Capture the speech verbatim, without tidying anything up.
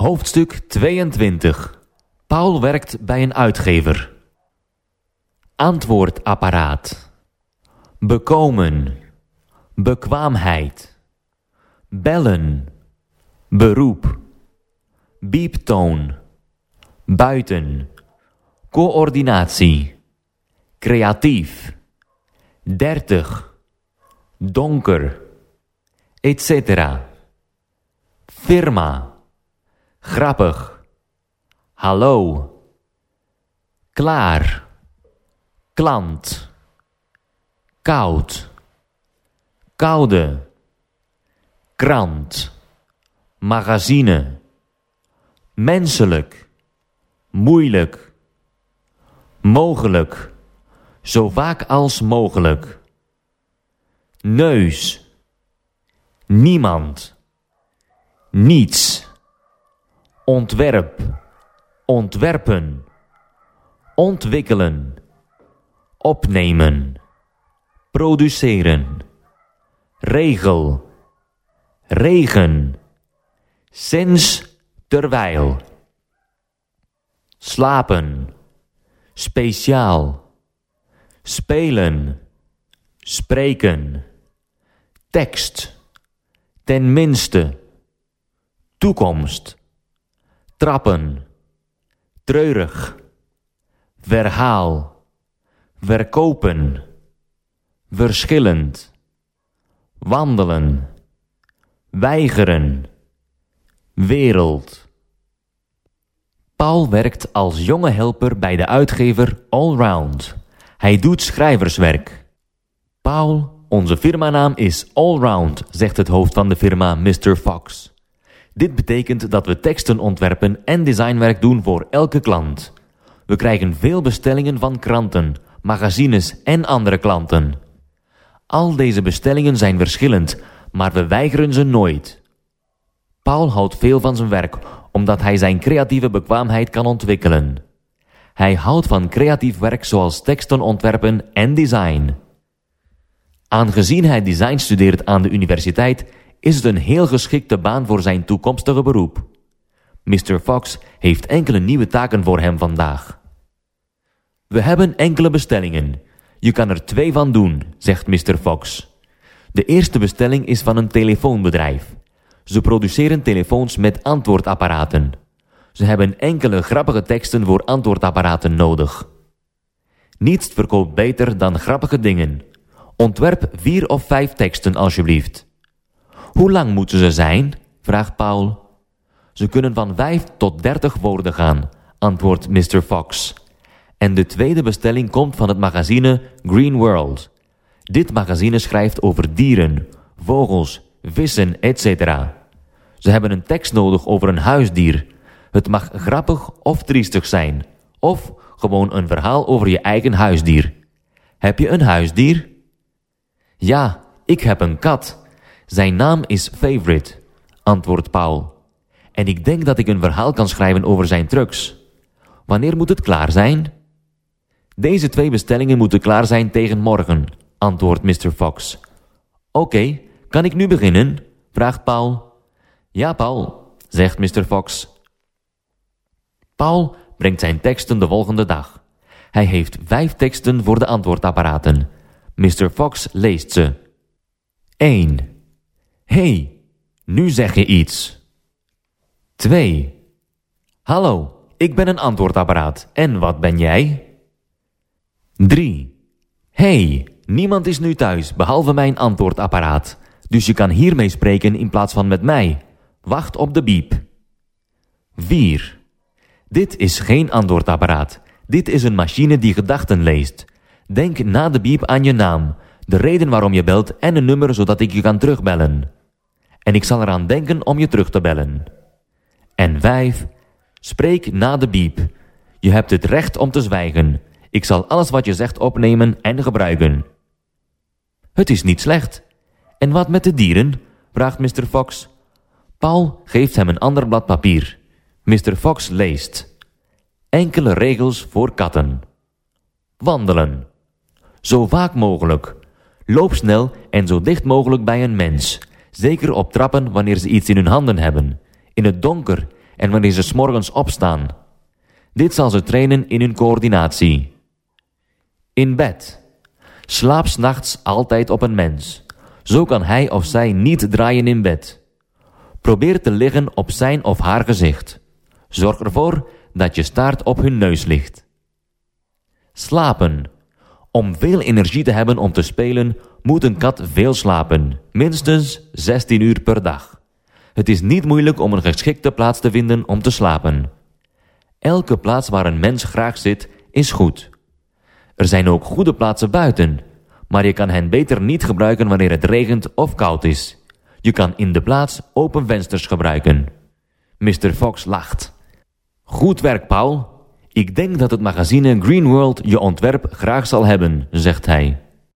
Hoofdstuk tweeëntwintig. Paul werkt bij een uitgever. Antwoordapparaat. Bekomen. Bekwaamheid. Bellen. Beroep. Bieptoon. Buiten. Coördinatie. Creatief. dertig. Donker. et cetera. Firma. Grappig. Hallo. Klaar. Klant. Koud. Koude. Krant. Magazine. Menselijk. Moeilijk. Mogelijk. Zo vaak als mogelijk. Neus. Niemand. Niets. Ontwerp. Ontwerpen. Ontwikkelen. Opnemen. Produceren. Regel. Regen. Sinds terwijl. Slapen. Speciaal. Spelen. Spreken. Tekst. Tenminste. Toekomst. Trappen. Treurig. Verhaal. Verkopen. Verschillend. Wandelen. Weigeren. Wereld. Paul werkt als jonge helper bij de uitgever Allround. Hij doet schrijverswerk. Paul, onze firmanaam is Allround, zegt het hoofd van de firma mister Fox. Dit betekent dat we teksten ontwerpen en designwerk doen voor elke klant. We krijgen veel bestellingen van kranten, magazines en andere klanten. Al deze bestellingen zijn verschillend, maar we weigeren ze nooit. Paul houdt veel van zijn werk, omdat hij zijn creatieve bekwaamheid kan ontwikkelen. Hij houdt van creatief werk zoals teksten ontwerpen en design. Aangezien hij design studeert aan de universiteit, is het een heel geschikte baan voor zijn toekomstige beroep. mister Fox heeft enkele nieuwe taken voor hem vandaag. We hebben enkele bestellingen. Je kan er twee van doen, zegt mister Fox. De eerste bestelling is van een telefoonbedrijf. Ze produceren telefoons met antwoordapparaten. Ze hebben enkele grappige teksten voor antwoordapparaten nodig. Niets verkoopt beter dan grappige dingen. Ontwerp vier of vijf teksten alsjeblieft. Hoe lang moeten ze zijn? Vraagt Paul. Ze kunnen van vijf tot dertig woorden gaan, antwoordt mister Fox. En de tweede bestelling komt van het magazine Green World. Dit magazine schrijft over dieren, vogels, vissen, et cetera. Ze hebben een tekst nodig over een huisdier. Het mag grappig of triestig zijn. Of gewoon een verhaal over je eigen huisdier. Heb je een huisdier? Ja, ik heb een kat. Zijn naam is Favorite, antwoordt Paul. En ik denk dat ik een verhaal kan schrijven over zijn trucks. Wanneer moet het klaar zijn? Deze twee bestellingen moeten klaar zijn tegen morgen, antwoordt mister Fox. Oké, okay, kan ik nu beginnen? Vraagt Paul. Ja, Paul, zegt mister Fox. Paul brengt zijn teksten de volgende dag. Hij heeft vijf teksten voor de antwoordapparaten. mister Fox leest ze. één. Hey, nu zeg je iets. twee. Hallo, ik ben een antwoordapparaat. En wat ben jij? drie. Hey, niemand is nu thuis, behalve mijn antwoordapparaat. Dus je kan hiermee spreken in plaats van met mij. Wacht op de biep. vier. Dit is geen antwoordapparaat. Dit is een machine die gedachten leest. Denk na de biep aan je naam, de reden waarom je belt en een nummer zodat ik je kan terugbellen. En ik zal eraan denken om je terug te bellen. En vijf. Spreek na de biep. Je hebt het recht om te zwijgen. Ik zal alles wat je zegt opnemen en gebruiken. Het is niet slecht. En wat met de dieren? Vraagt mister Fox. Paul geeft hem een ander blad papier. mister Fox leest. Enkele regels voor katten. Wandelen. Zo vaak mogelijk. Loop snel en zo dicht mogelijk bij een mens. Zeker op trappen wanneer ze iets in hun handen hebben. In het donker en wanneer ze 's morgens opstaan. Dit zal ze trainen in hun coördinatie. In bed. Slaap 's nachts altijd op een mens. Zo kan hij of zij niet draaien in bed. Probeer te liggen op zijn of haar gezicht. Zorg ervoor dat je staart op hun neus ligt. Slapen. Om veel energie te hebben om te spelen, moet een kat veel slapen. Minstens zestien uur per dag. Het is niet moeilijk om een geschikte plaats te vinden om te slapen. Elke plaats waar een mens graag zit, is goed. Er zijn ook goede plaatsen buiten, maar je kan hen beter niet gebruiken wanneer het regent of koud is. Je kan in de plaats open vensters gebruiken. mister Fox lacht. Goed werk, Paul. Ik denk dat het magazine Green World je ontwerp graag zal hebben, zegt hij.